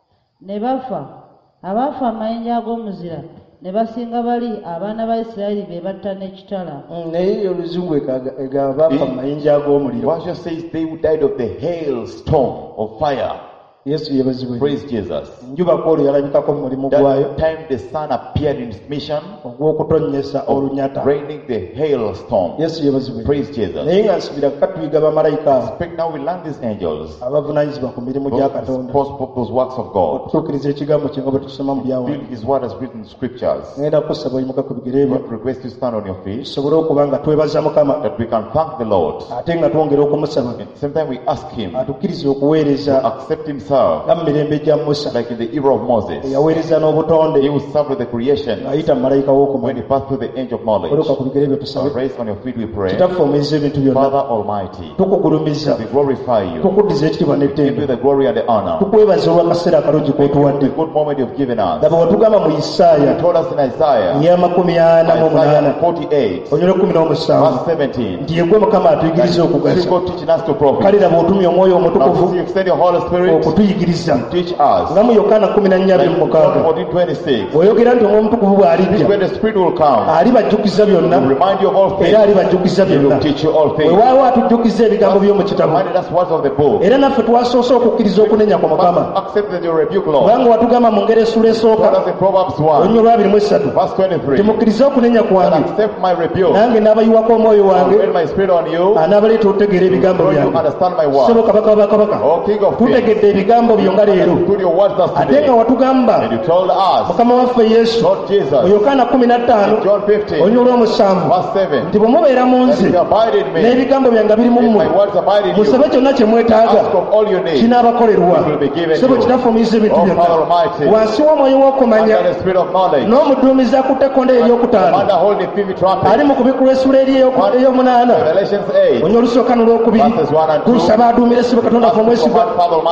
ne bafa. Abaafa amayinja ag'omuzira ne basinga bali abaana ba isirayiri be batta n'ekitala. Mm, naye oluzungu ega- egamba bafa mu mayinja ag'omuliro Joshua says they who died of the hailstorm of fire. yesu yebazibwe Praise Jesus. njuba kwolwo yalabikako mu mulimu gwayo That time the sun appeared in its mission ogw'okutonnyesa olunyata raining the hailstorm. yesu yebazibwe Praise Jesus. naye nga nsubira katuyiga bamalayika abo Speak now, we learn these angels, abavunaanyizibwa ku mirimu gya those, katonda those, those works of God. okutuukiriza ekigambo kye nga bwe tukusoma mu byawandiikibwa. Build his word as written in scriptures. ngenda kukusaba oyimuka ku bigere byo God request you stand on your feet tusobole okuba nga twebaza mukama that we can thank the Lord. ate nga twongera okumusaba At the same time we ask him atukkirize okuweereza to accept himself nga mu mirembe gya musa like in the era of Moses. eyaweereza He n'obutonde will serve with the creation ng'ayita mu malayika when w'okumanya. he passed through the angel of knowledge. oluka ku bigere byo tusabe. Raise on your feet we pray. kitaffe omuyiza ebintu byonna Father Almighty, tukugulumiza we glorify you. tukuddiza ekitiibwa Give you n'ettendo the glory and the honor. tukwebaza olw'akaseera akalungi The k'otuwadde. good moment you've given us. laba watugamba mu You isaaya told us in Isaiah, eyamakumi ana mu munaana Isaiah forty-eight, onyole kumi n'omusanvu verse seventeen, nti yegwe mukama atuyigiriza you okugaza. go teaching us to kale profit. laba otumya omwoyo omutukuvu Now you extend your Holy Spirit okutuyigiriza to teach us. nga mu yokaana kumi na nnya abiri mu mukaaga John fourteen twenty-six, oyogera nti omwoyo omutukuvu bw'alijja when the Spirit will come, alibajjukiza byonna He will remind you of all things. era alibajjukiza He will byonna. teach you all things. weewaawo atujjukiza ebigambo by'omu kitabo Reminded us words of the book. era naffe twasoose okukkiriza okunenya kwa mukama Must accept that you rebuke, Lord. kubanga watugamba mu ngeri essula Told esooka us in Proverbs one, olunya olwabiri mu essatu verse twenty-three, timukkirize okunenya and kwange accept my rebuke. nange n'abayiwako omwoyo I'll wange rain my spirit on you, anaabaleeta okutegeera ebigambo so you byange. understand my Ssebo word. kabaka wa bakabaka O King of Kings, tutegedde ebigambo byo nga leero understood your words thus ate today. nga watugamba And you told us, mukama waffe yesu Lord Jesus, mu yokaana kumi na ttaano John fifteen, olunya olw'omusanvu verse seven, nti bwe mubeera mu that nze if you abide in me, n'ebigambo byange biri mu and mmwe my words abide in musabe you, kyonna kye mwetaaga ask of all you need, kinaabakolerwa. it will be given Ssebo you. kitaffe omuyiza ebintu O byonna Father Almighty, wansi w'omwoyo w'okumanya under the spirit of knowledge, n'omuduumizi akutte ekkonde eryokutaano under holding fifty trumpets, ali mu kubikula essula eri eyoku- ey'omunaana Revelations eight, olunya olusooka n'olwokubiri verses one and two. tusaba aduumire essibo katonda ffe Ask for omwesigwa one, Father Almighty, malayika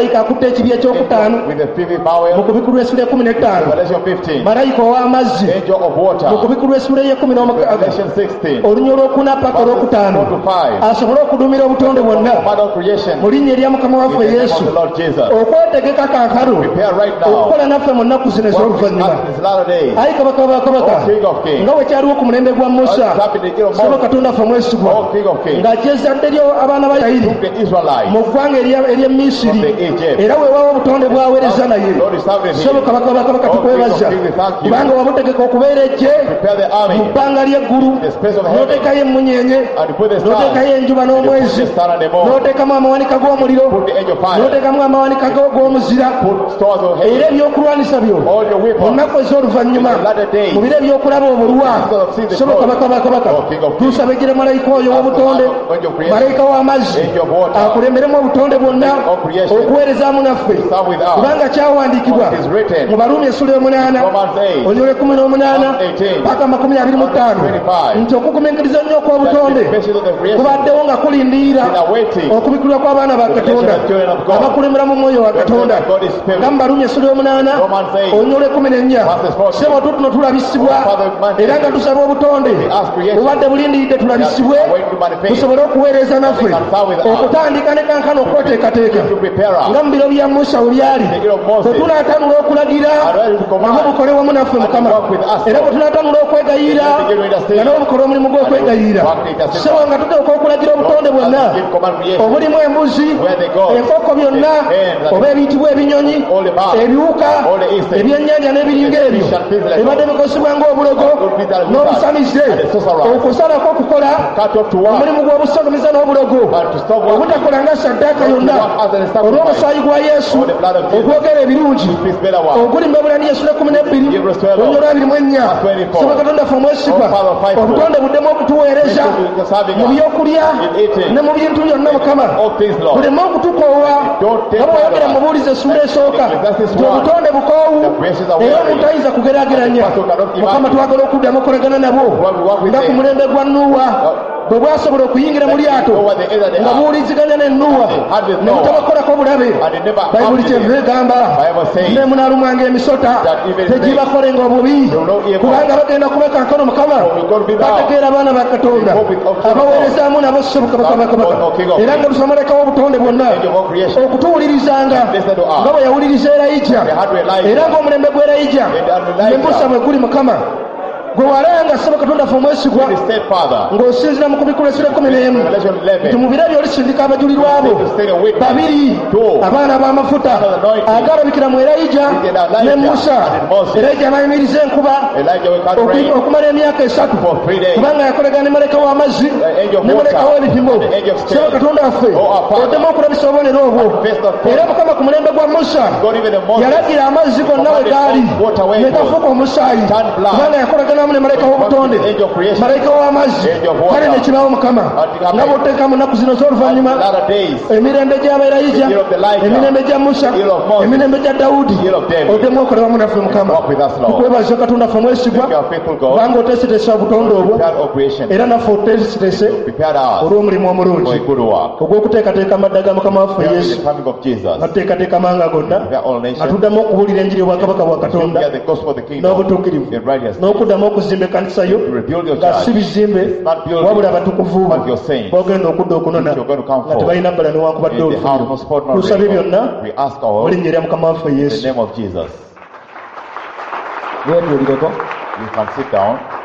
malayika akutte ekibi ekyokutaano with the fifth mu bowel. kubikulwa esula ekumi n'ettaano Revelation fifteen. malayika ow'amazzi Angel of mu water. kubikulwa esula ey'ekumi n'omukaaga Revelation sixteen. olunya olwokuna paka olwokutaano four to five. asobole okudumira obutonde bwonna Command of creation. mu linnya erya mukama waffe In the name yesu of the Lord Jesus. okwetegeka kaakalo Prepare right now. okukola naffe mu nnaku zino ez'oluvannyuma What is his latter days? ayi kabaka bakabaka Oh, King of Kings. nga bwe kyaliwo ku mulembe gwa musa What happened to the king of saba Moses? katonda ffe mwesigwa Oh, King of Kings. ng'akyezadde lyo abaana ba isirayiri The Israelites. mu ggwanga erya- ery'emisiri From the Egypt. era weewaawo obutonde bwaweereza naye Lord is serving saba him. kabaka bakabaka Oh, tukwebaza King of Kings, thank you. kubanga wabutegeka okubeera ejje Prepare the mu army. bbanga ly'eggulu The space of heaven. n'oteekayo emmunyenye And put the stars. n'oteekayo enjuba And put n'omwezi the star and the moon. n'oteekamu amawanika g'omuliro Put the angel fire. n'oteekamu amawanika go- g'omuzira Put stores of era heaven. ebyokulwanisa byo All your mu weapons. nnaku ez'oluvannyuma In the latter days. mu biro ebyokulaba obulwa See the soboka Lord. bakabakabaka Oh, King of Kings. tusabegere malayika oyo w'obutonde Angel of creation. malayika w'amazzi Angel of water. akulemberemu obutonde bwonna Of creation. okuweerezaamu naffe Serve with us. kubanga kyawandiikibwa What is written. mu baruumi essula y'omunaana Romans eight. onyole kumi n'omunaana eighteen. paka makumi abiri mu ttaano twenty-five. nti okugumiikiriza nnyo okw'obutonde That the message of the creation kubaddewo nga kulindiira is awaiting. okubikulwa kw'abaana ba katonda The children of God. abakulembera mu mwoyo wa katonda God is spirit. nga mu baruumi essula y'omunaana Romans eight. onyole kumi n'ennya Verses fourteen. sebo tutuno tulabisibwa Father, man- era nga tusaba obutonde ask creation. bubadde bulindiridde tulabisibwe That we are waiting to manifest. tusobole okuweereza naffe That they can serve with us. okutandika ne kankana okweteekateeka To prepare us. nga mu biro bya musa we byali The year of Moses. bwe tunaatanula okulagira And ready to command. nabwo bukole wamu naffe And mukama work with us. era bwe tunaatanula okwegayira And begin to intercede. nga nabo bukole omulimu gw'okwegayira And work with us. sebo nga tuteeka okulagira obutonde bwonna And give command creation. obulimu embuzi Where they go. enkoko byonna The hens. oba ebiyitibwa ebinyonyi All the birds. ebiwuka All the insects. ebyennyanja n'ebiringa ebyo The fish and things like ebadde that. bikosebwa ng'obulogo Good meat and n'obusamize and the sorcerer. okusalako okukola Cut off to one. omulimu gw'obusogomeza n'obulogo But to stop working. obutakola nga saddaaka yonna As an sacrifice. olw'omusaayi gwa yesu For the blood of Jesus. ogwogera ebirungi Peace better one. oguli mu Ebbulaniya essula ekkumi n'ebbiri Hebrews twelve. onyolo abiri mu ennya Verse twenty-four. saba katonda ffe omwesigwa Oh, Father, fight for obutonde buddemu okutuweereza Make sure you're serving mu us. byokulya In eating. ne mu bintu byonna mukama All things, Lord. bulemu okutukoowa Don't take nga bweyogera pride mu of us. buwuliza essula esooka Ecclesiastes nti one. obutonde bukoowu The graces are era weary. omuntu ayinza kugeraageranya The person cannot give mukama up. twagala okuddamu okolagana nabo What we work with nga ku them. mulembe gwa nuuwa bwe bwasobola okuyingira mu lyato Over the edge of the nga earth. buwuliziganya ne nuuwa Had with ne Noah. mutabakolako bulabe And it never bayibuli happened. kyeva egamba Bible says ne munaalumanga emisota that even tegibakolenga obubi will not evil. kubanga bagenda kubeka nkono mukama we're going to be thou. bategeera abaana ba katonda We hope it- okay, abaweerezaamu nabo sobukabakabakabaka God, okay, God. era nga tusamalekawo obutonde bwonna Angel of creation. okutuwulirizanga Listen to us. nga bwe yawuliriza erayija They had to Elijah. era ng'omulembe gw'erayija And Elijah. ne mbusa bwe guli mukama gwe walanga saba katonda ffe omwesigwa The stepfather. ng'osinzira mu kubikula essula ekkumi n'emu Revelation nti eleven. mu biro ebyo olisindika abajulirwa abo To stay a witness. babiri Two. abaana b'amafuta agalabikira mu erayija ne musa erayija n'ayimiriza enkuba Elijah will cut oku- rain okumala emyaka esatu for three days. kubanga yakolagana ne maleka w'amazzi angel of ne maleka water, w'ebipimo and the angel of saba stone. katonda waffe Oh, our Father. oddemu okulabisa obubonero obwo First of all, era mukama ku mulembe gwa musa God even the Moses. yalagira amazzi gonna we gaali Water away ne gafuka omusaayi Turn blood. kubanga yakolaganamu ne malayika w'obutonde Angel of creation. malayika w'amazzi Angel of water. kale nekibaawo mukama And nga bw'oteeka mu nnaku zino z'oluvannyuma Latter days. emirembe gy'abeerayija The year of Elijah. emirembe gya musa The year of Moses. emirembe gya dawudi The year of David. oddemu okola wamu naffe mukama Walk with us, Lord. tukwebaza katonda ffe mwesigwa Thank you, our faithful God. kubanga oteeseteesa obutonde obwo Prepared of creation. era naffe oteeseteese Prepared us olw'omulimu for a omulungi good work. ogw'okuteekateeka amadda ga mukama waffe Prepare yesu with the coming of Jesus. nga tuteekateeka amanga gonna Prepare all nga nations. tuddamu okubuulira enjiri y'obwakabaka bwa katonda Hear the gospel of the kingdom. n'obutuukirivu In righteousness. n'okuddamu okuzimba ekkanisa yo To rebuild your nga si church. bizimbe Not building, wabula abatukuvu but your saints. bogenda okudda okunona You're going to come nga forth. tebalina bbala newankubadde In the house of sport, olufuniro not tusabye rainbow. byonna We ask all mu in linnya erya mukama waffe the yesu name of Jesus. weetuulireko You can sit down.